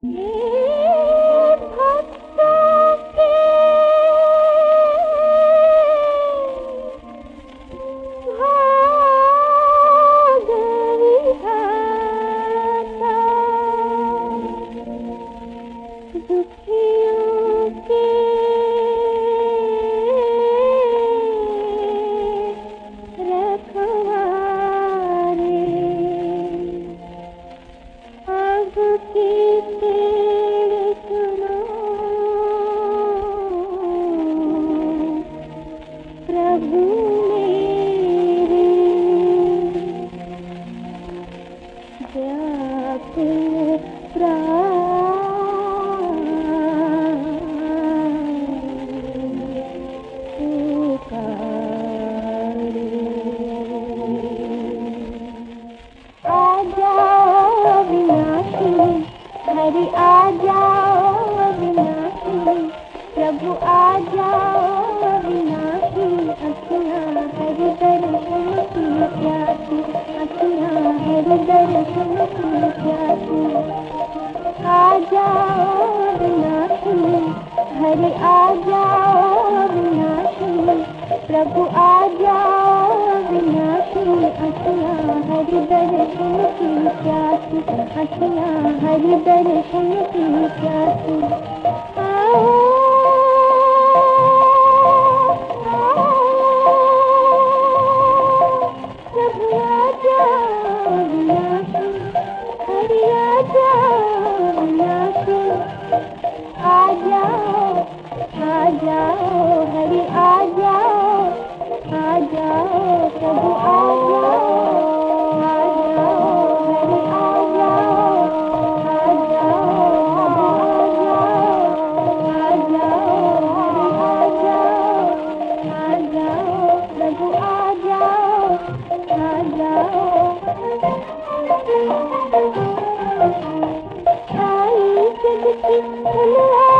हरि आ जाओ अविनाशी, प्रभु आ जाओ अविनाशी, अखियाँ हरि दर्शन की प्यासी, अखियाँ हरि दर्शन की प्यासी। आ जाओ अविनाशी, हरि आ जाओ अविनाशी, प्रभु आ जाओ अविनाशी, अखियाँ हरि दर्शन की प्यासी, अखियाँ हरि दर्शन की प्यासी। प्रभु आ जाओ अविनाशी, हरि आ जाओ अविनाशी, आ जाओ हरि आ जाओ प्रभु आ जाओ हरि आ जाओ प्रभु आ जाओ। आई जग की